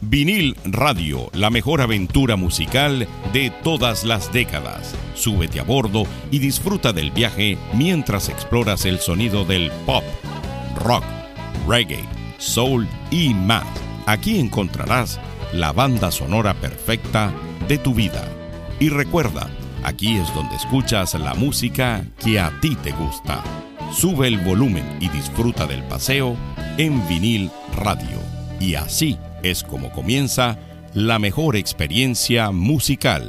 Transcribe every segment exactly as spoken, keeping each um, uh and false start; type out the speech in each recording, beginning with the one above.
Vinil Radio, la mejor aventura musical de todas las décadas. Súbete a bordo y disfruta del viaje mientras exploras el sonido del pop, rock, reggae, soul y más. Aquí encontrarás la banda sonora perfecta de tu vida. Y recuerda, aquí es donde escuchas la música que a ti te gusta. Sube el volumen y disfruta del paseo en Vinil Radio. Y así es como comienza la mejor experiencia musical.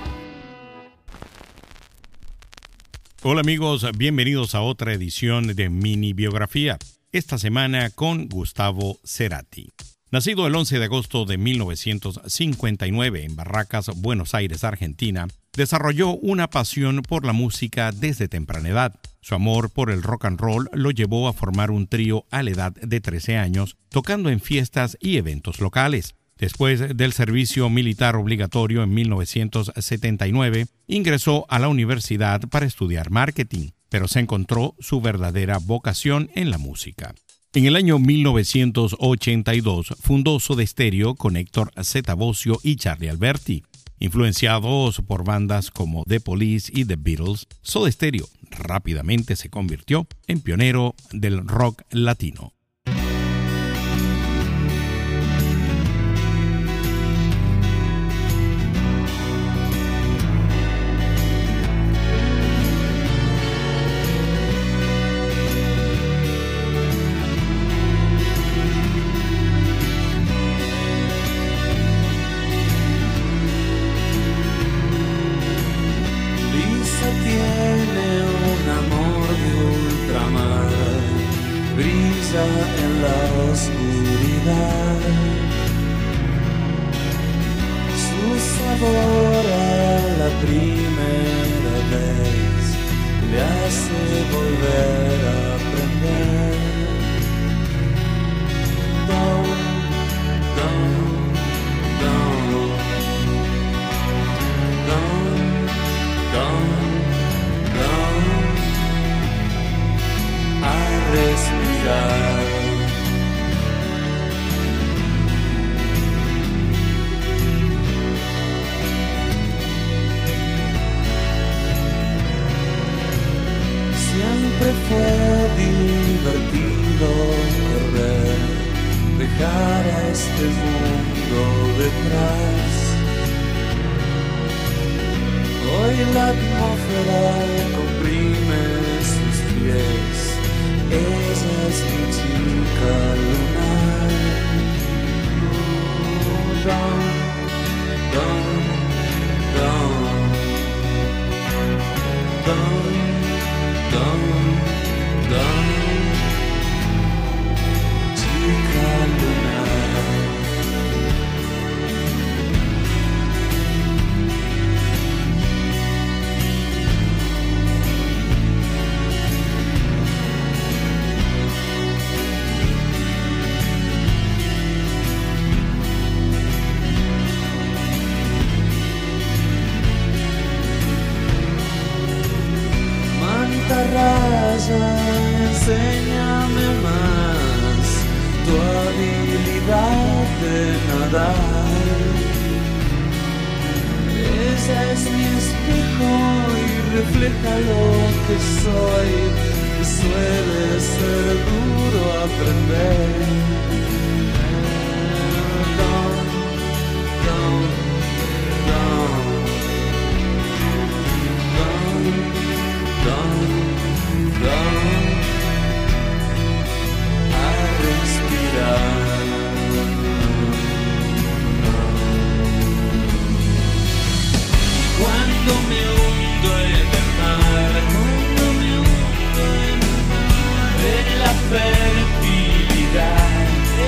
Hola amigos, bienvenidos a otra edición de Mini Biografía. Esta semana con Gustavo Cerati. Nacido el once de agosto de mil novecientos cincuenta y nueve en Barracas, Buenos Aires, Argentina, desarrolló una pasión por la música desde temprana edad. Su amor por el rock and roll lo llevó a formar un trío a la edad de trece años, tocando en fiestas y eventos locales. Después del servicio militar obligatorio en mil novecientos setenta y nueve, ingresó a la universidad para estudiar marketing, pero se encontró su verdadera vocación en la música. En el año mil novecientos ochenta y dos fundó Soda Stereo con Héctor Lavoe y Charlie Alberti. Influenciados por bandas como The Police y The Beatles, Soda Stereo rápidamente se convirtió en pionero del rock latino. En la oscuridad, su sabor a la primera vez le hace volver a aprender. Don, don, don, don, don, don, a respirar. Siempre fue divertido correr, dejar a este mundo detrás. Hoy la atmósfera comprime sus pies, ella es mi chica lunar. Don, don, don, don. Don, don, chica lunar. Raya, enséñame más tu habilidad de nadar. Ella es mi espejo y refleja lo que soy, y suele ser duro aprender. Don, don, don, don, don. A respirar. Cuando me hundo en el mar, cuando me hundo en el mar, en la fertilidad,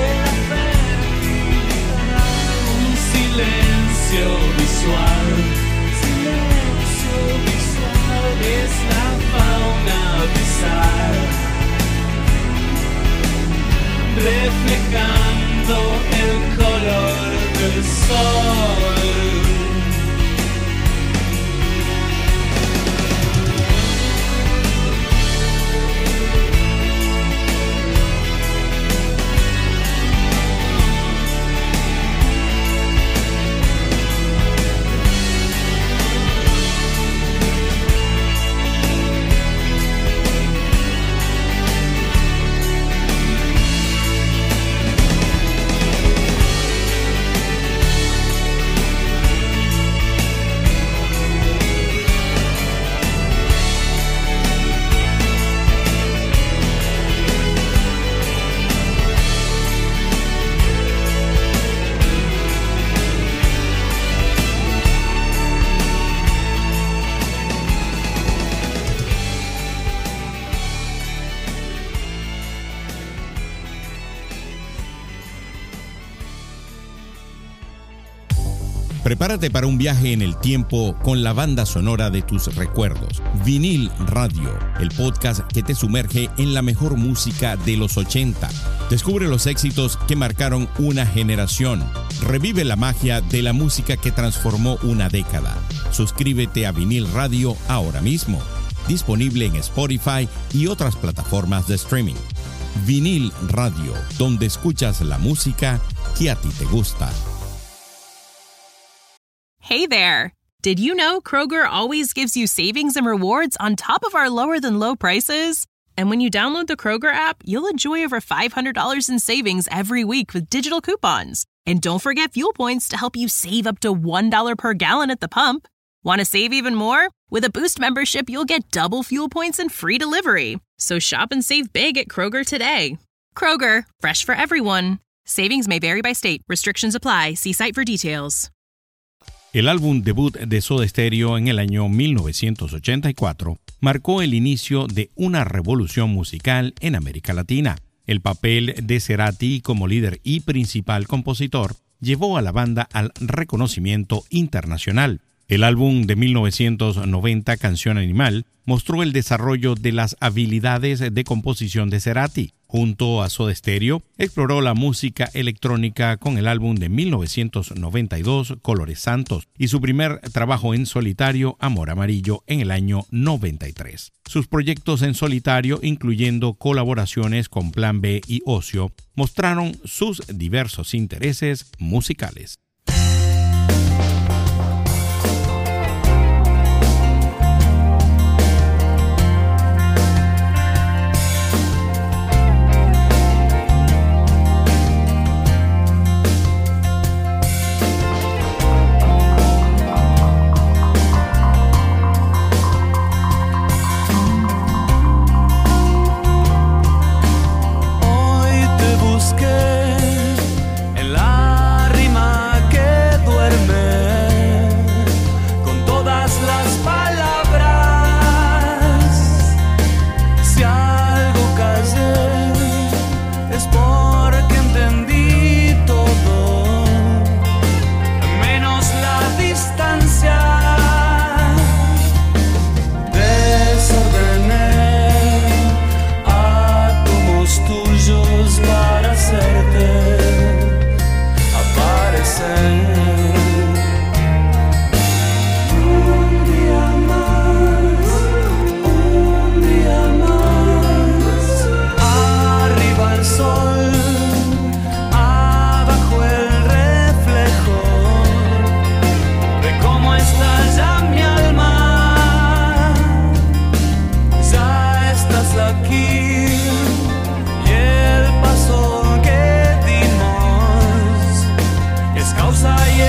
Prepárate para un viaje en el tiempo con la banda sonora de tus recuerdos. Vinil Radio, el podcast que te sumerge en la mejor música de los ochenta. Descubre los éxitos que marcaron una generación. Revive la magia de la música que transformó una década. Suscríbete a Vinil Radio ahora mismo. Disponible en Spotify y otras plataformas de streaming. Vinil Radio, donde escuchas la música que a ti te gusta. Hey there! Did you know Kroger always gives you savings and rewards on top of our lower-than-low prices? And when you download the Kroger app, you'll enjoy over five hundred dollars in savings every week with digital coupons. And don't forget fuel points to help you save up to one dollar per gallon at the pump. Want to save even more? With a Boost membership, you'll get double fuel points and free delivery. So shop and save big at Kroger today. Kroger, fresh for everyone. Savings may vary by state. Restrictions apply. See site for details. El álbum debut de Soda Stereo en el año mil novecientos ochenta y cuatro marcó el inicio de una revolución musical en América Latina. El papel de Cerati como líder y principal compositor llevó a la banda al reconocimiento internacional. El álbum de mil novecientos noventa, Canción Animal, mostró el desarrollo de las habilidades de composición de Cerati. Junto a Soda Stereo, exploró la música electrónica con el álbum de mil novecientos noventa y dos, Colores Santos, y su primer trabajo en solitario, Amor Amarillo, en el año noventa y tres. Sus proyectos en solitario, incluyendo colaboraciones con Plan B y Ocio, mostraron sus diversos intereses musicales. Causa y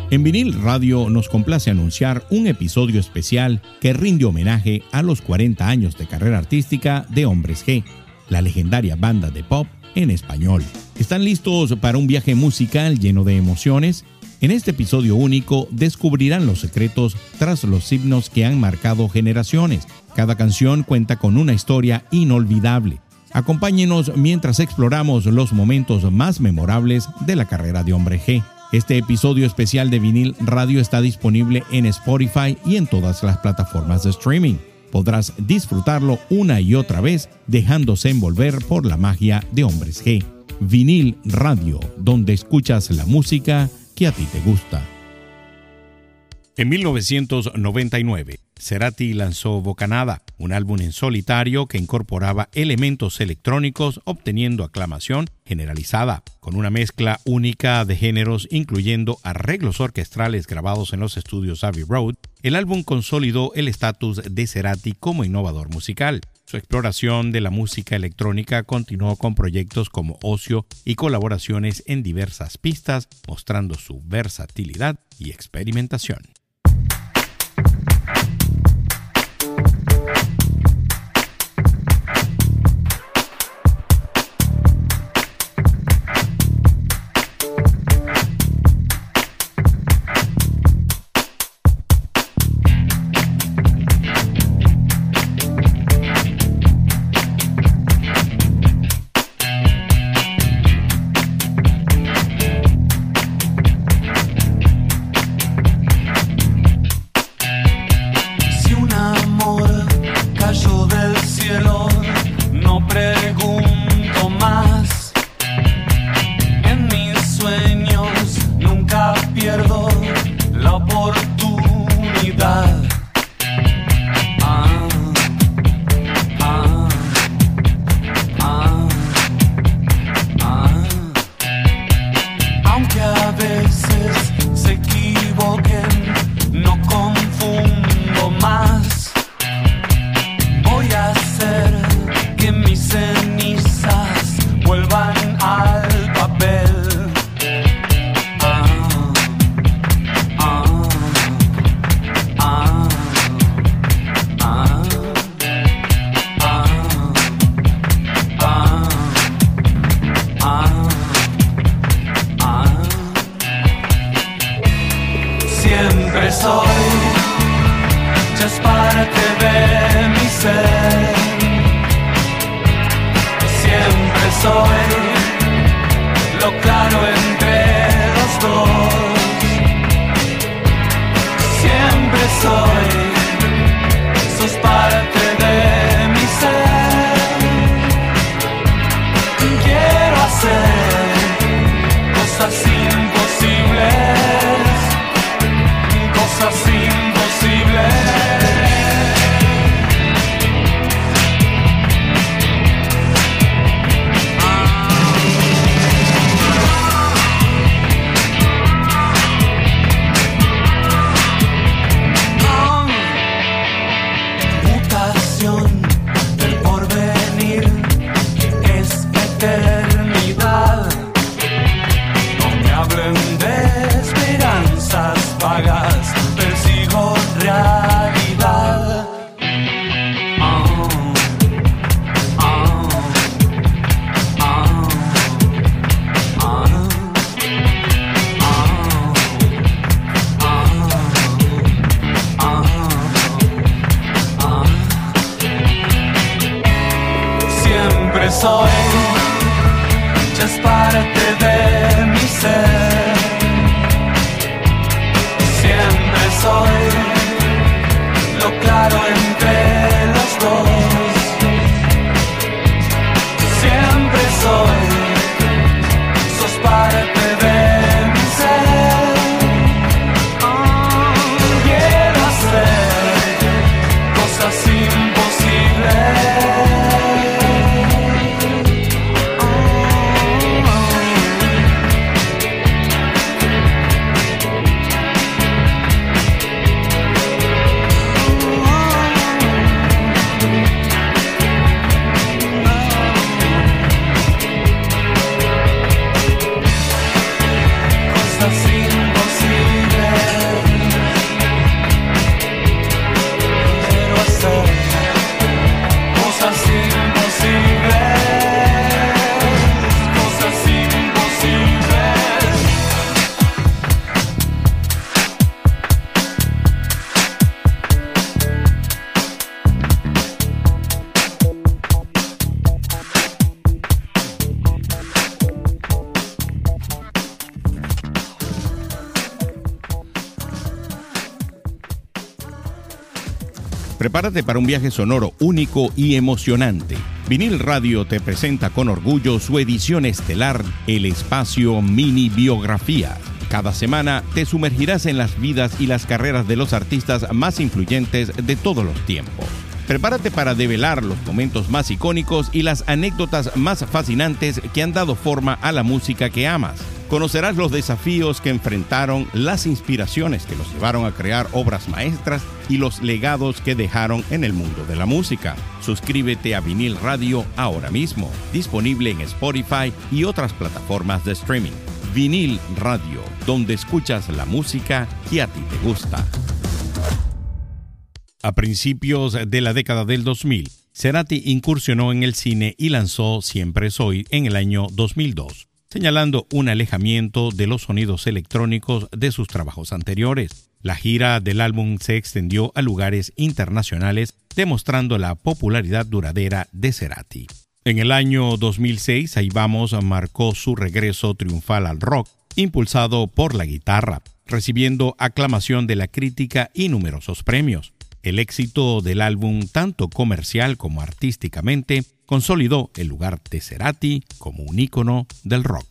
En Vinil Radio nos complace anunciar un episodio especial que rinde homenaje a los cuarenta años de carrera artística de Hombres G, la legendaria banda de pop en español. ¿Están listos para un viaje musical lleno de emociones? En este episodio único descubrirán los secretos tras los himnos que han marcado generaciones. Cada canción cuenta con una historia inolvidable. Acompáñenos mientras exploramos los momentos más memorables de la carrera de Hombre G. Este episodio especial de Vinil Radio está disponible en Spotify y en todas las plataformas de streaming. Podrás disfrutarlo una y otra vez dejándose envolver por la magia de Hombres G. Vinil Radio, donde escuchas la música que a ti te gusta. En mil novecientos noventa y nueve, Cerati lanzó Bocanada, un álbum en solitario que incorporaba elementos electrónicos, obteniendo aclamación generalizada, con una mezcla única de géneros incluyendo arreglos orquestales grabados en los estudios Abbey Road. El álbum consolidó el estatus de Cerati como innovador musical. Su exploración de la música electrónica continuó con proyectos como Ocio y colaboraciones en diversas pistas, mostrando su versatilidad y experimentación. Oh Prepárate para un viaje sonoro único y emocionante. Vinil Radio te presenta con orgullo su edición estelar, el espacio Mini Biografía. Cada semana te sumergirás en las vidas y las carreras de los artistas más influyentes de todos los tiempos. Prepárate para develar los momentos más icónicos y las anécdotas más fascinantes que han dado forma a la música que amas. Conocerás los desafíos que enfrentaron, las inspiraciones que los llevaron a crear obras maestras y los legados que dejaron en el mundo de la música. Suscríbete a Vinil Radio ahora mismo, disponible en Spotify y otras plataformas de streaming. Vinil Radio, donde escuchas la música que a ti te gusta. A principios de la década del dos mil, Cerati incursionó en el cine y lanzó Siempre Soy en el año dos mil dos, señalando un alejamiento de los sonidos electrónicos de sus trabajos anteriores. La gira del álbum se extendió a lugares internacionales, demostrando la popularidad duradera de Cerati. En el año dos mil seis, Ahí Vamos marcó su regreso triunfal al rock, impulsado por la guitarra, recibiendo aclamación de la crítica y numerosos premios. El éxito del álbum, tanto comercial como artísticamente, consolidó el lugar de Cerati como un ícono del rock.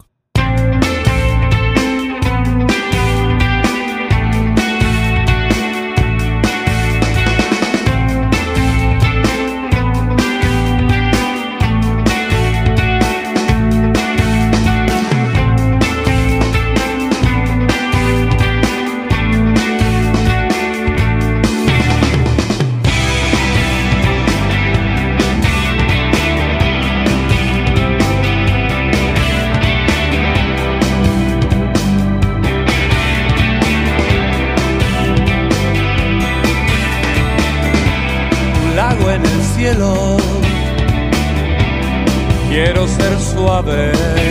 Quiero ser suave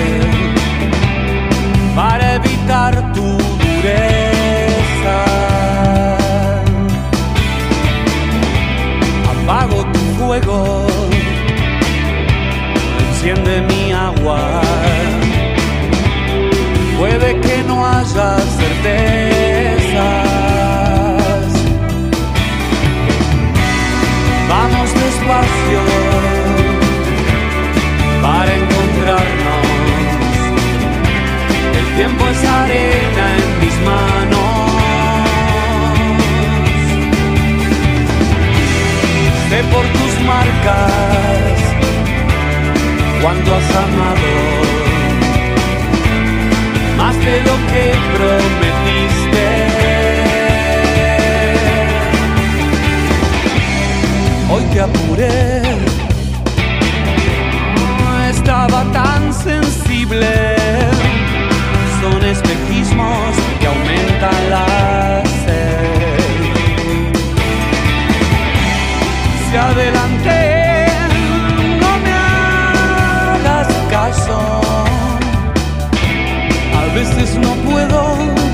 para evitar tu dureza. Apago tu fuego, enciende mi agua. Puede que no haya certezas. Vamos despacio para encontrarnos. El tiempo es arena en mis manos. Sé por tus marcas cuánto has amado, más de lo que prometiste. Hoy te apuré, no estaba tan sensible. Son espejismos que aumentan la sed. Si adelanté, no me hagas caso. A veces no puedo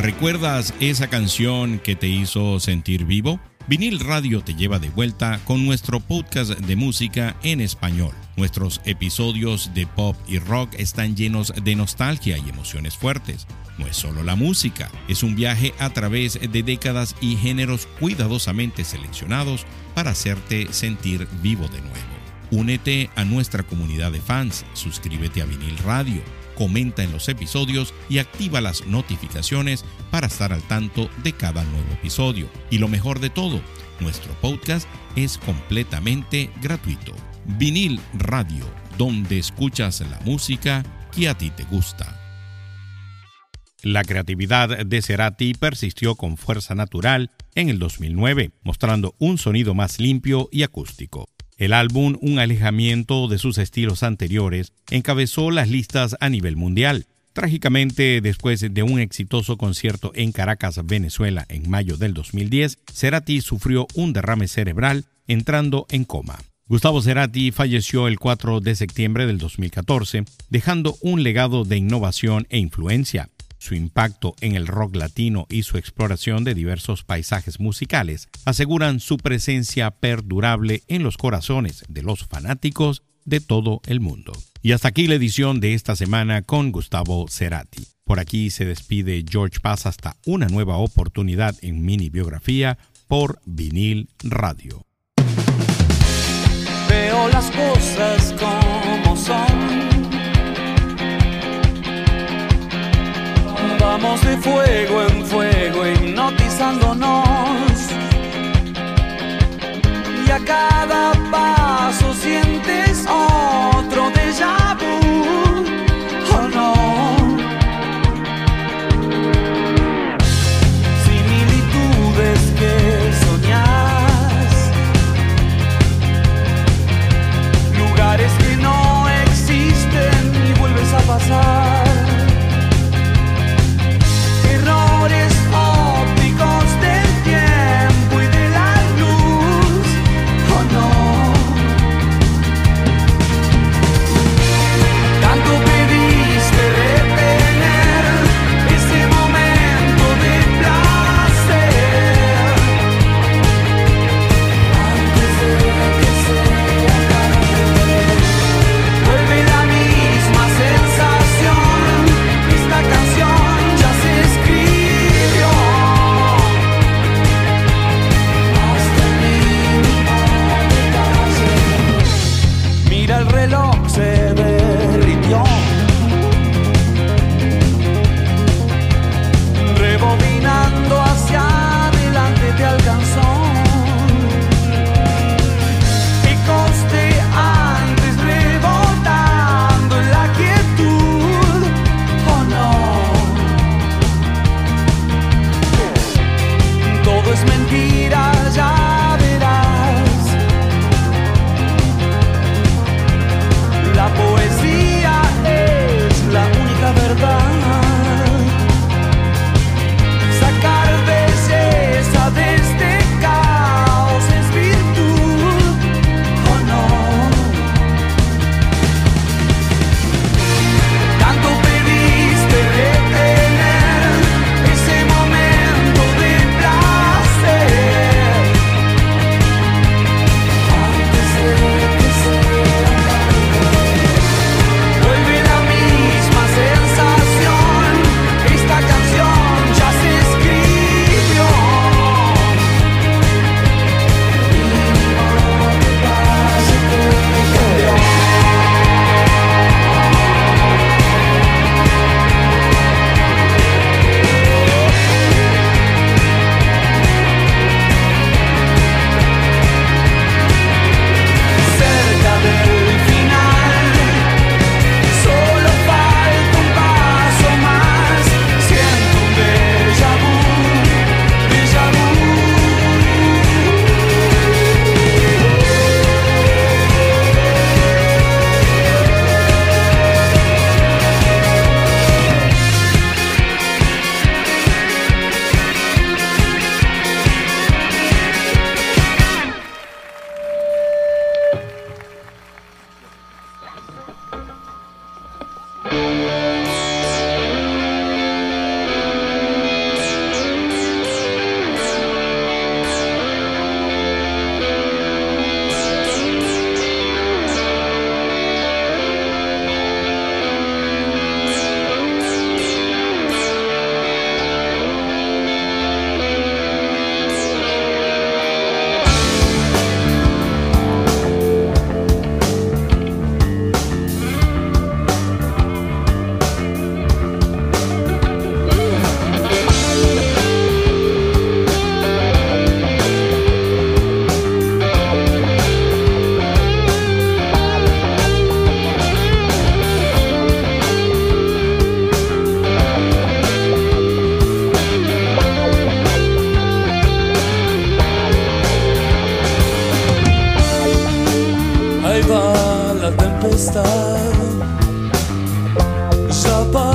¿Recuerdas esa canción que te hizo sentir vivo? Vinil Radio te lleva de vuelta con nuestro podcast de música en español. Nuestros episodios de pop y rock están llenos de nostalgia y emociones fuertes. No es solo la música, es un viaje a través de décadas y géneros cuidadosamente seleccionados para hacerte sentir vivo de nuevo. Únete a nuestra comunidad de fans, suscríbete a Vinil Radio, comenta en los episodios y activa las notificaciones para estar al tanto de cada nuevo episodio. Y lo mejor de todo, nuestro podcast es completamente gratuito. Vinil Radio, donde escuchas la música que a ti te gusta. La creatividad de Cerati persistió con fuerza natural en el dos mil nueve, mostrando un sonido más limpio y acústico. El álbum, un alejamiento de sus estilos anteriores, encabezó las listas a nivel mundial. Trágicamente, después de un exitoso concierto en Caracas, Venezuela, en mayo del dos mil diez, Cerati sufrió un derrame cerebral, entrando en coma. Gustavo Cerati falleció el cuatro de septiembre del dos mil catorce, dejando un legado de innovación e influencia. Su impacto en el rock latino y su exploración de diversos paisajes musicales aseguran su presencia perdurable en los corazones de los fanáticos de todo el mundo. Y hasta aquí la edición de esta semana con Gustavo Cerati. Por aquí se despide George Paz hasta una nueva oportunidad en Mini Biografía por Vinil Radio. Veo las cosas como son. Vamos de fuego en fuego hipnotizándonos, y a cada paso sientes otro déjà vu, oh no. Similitudes que soñás, lugares que no existen y vuelves a pasar. Errores ópticos del tiempo y de la luz, oh no.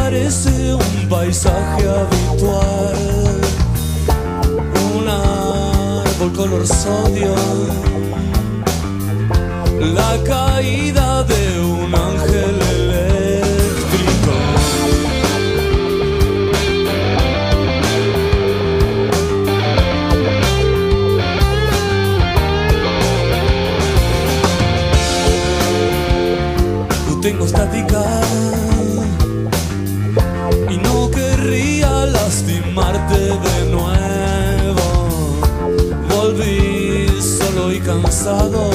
parece un paisaje habitual, un árbol color sodio, la caída de un ángel eléctrico. Tengo estática y no querría lastimarte de nuevo. Volví solo y cansado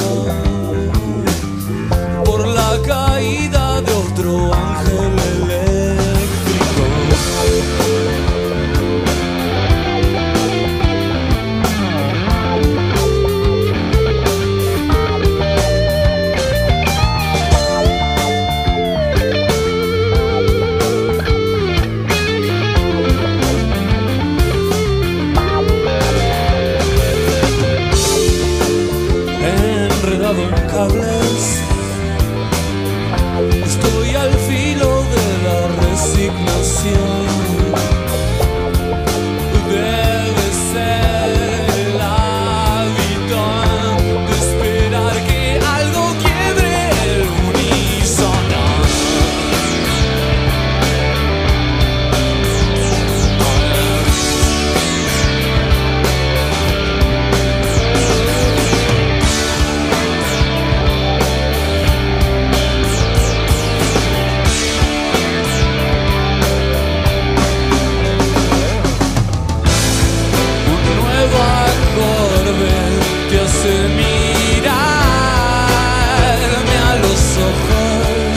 por la caída de otro ángel eléctrico. Estoy al filo de la resignación. Debe ser el hábito de esperar que algo quiebre el unísono. Te hace mirarme a los ojos.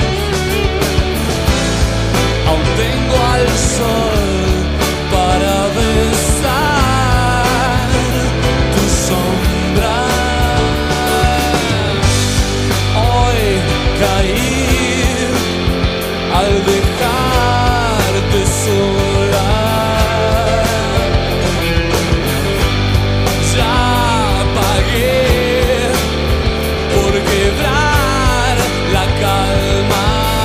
Aún tengo al sol para besar tu sombra. Hoy caí al dejarte sola. Por quebrar la calma.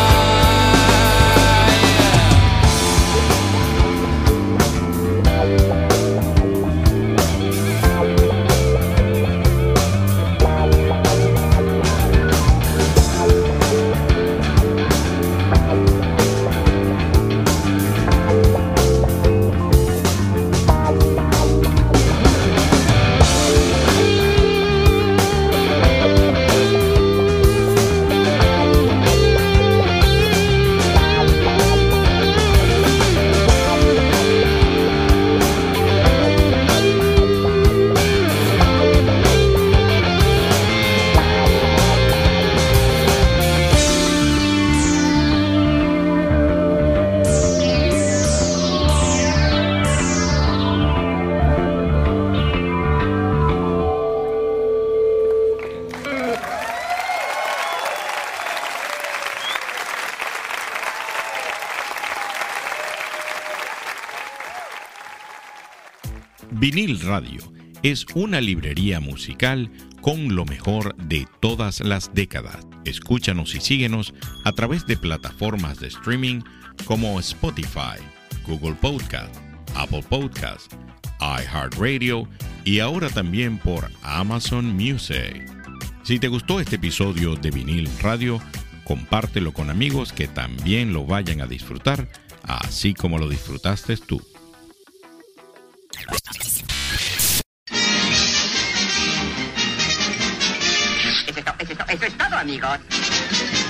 Vinil Radio es una librería musical con lo mejor de todas las décadas. Escúchanos y síguenos a través de plataformas de streaming como Spotify, Google Podcast, Apple Podcast, iHeartRadio y ahora también por Amazon Music. Si te gustó este episodio de Vinil Radio, compártelo con amigos que también lo vayan a disfrutar, así como lo disfrutaste tú. Eso es todo, amigos.